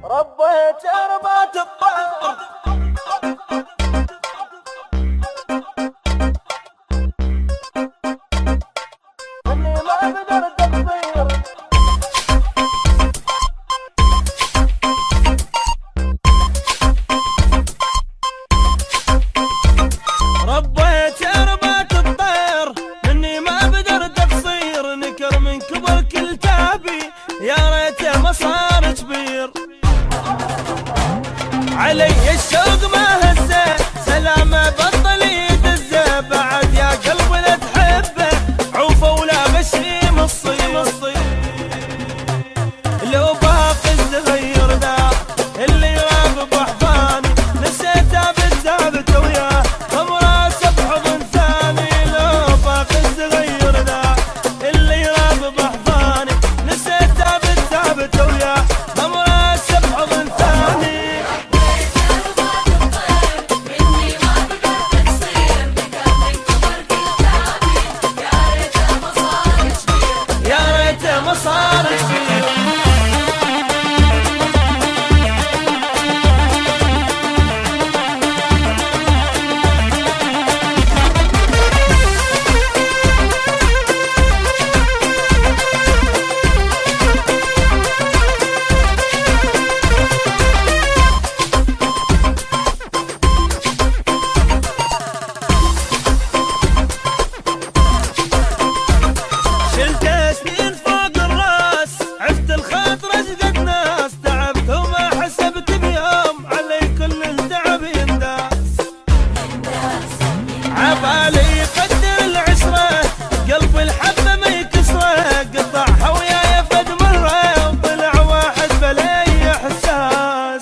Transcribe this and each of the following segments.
ربيت أربعة الطير إني ما قدرت أطير. ربيت أربعة الطير إني ما قدرت أقصير، نكر من كبر كلتابي يا ريته ما صار كبير. علي الشوق ما هزه سلامه بطل يدزه، بعد يا قلبي لا تحبه عوفه ولا مشي مصير. لو باقي الزغير ذا اللي يراقب احضاني نسيته بالثابت وياه امراسه بحضن ثاني. لو باقي الزغير ذا اللي يراقب احضاني نسيته بالثابت وياه امراسه بحضن ثاني. ما صار كبير. شلت سنين فوق الراس عفت الخاطر اشقد ناس، تعبت وما حسبت بيوم علي كل التعب ينداس. عبالي يقدر العشرة قلب الحبة ما يكسره، قطعها وياي فد مرة وطلع واحد بلي احساس.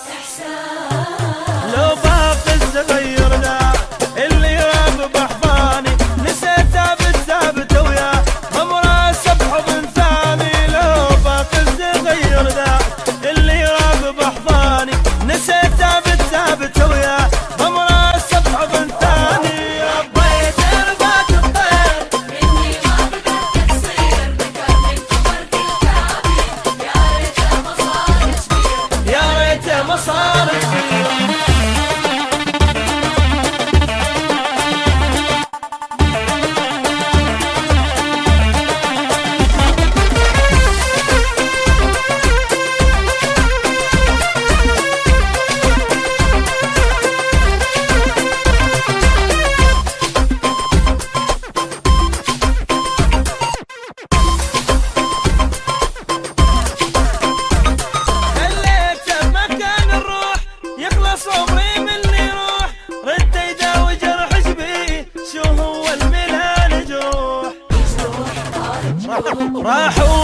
لو باقي الزغير ذا اللي يراقب احضاني نسيته بالثابت وياه امراسه بحضن ثاني. لو باقي الزغير ذا اللي يراقب احضاني نسيته بالثابت وياه امراسه بحضن ثاني. ربيت أربعة الطير إني ما قدرت أقصير، نكر من كبر كلتابي يا ريته ما صار كبير. يا ريته ما صار كبير. خليته بمكان الروح يخلص عمري من اللي يروح، رد يداوي جرح جبيه شو هو الملان جروح. راحوا